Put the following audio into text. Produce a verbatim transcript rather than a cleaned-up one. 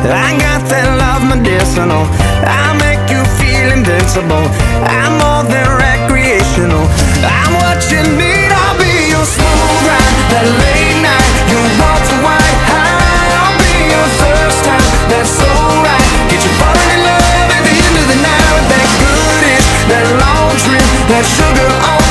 I got that love medicinal. I make you feel invincible. I'm more than recreational. I'm what you need. I'll be your smooth ride, that late night, your Walter White high. I'll be your first time, that's so right. Get you falling in love at the end of the night with that good itch, that long trip, that sugar on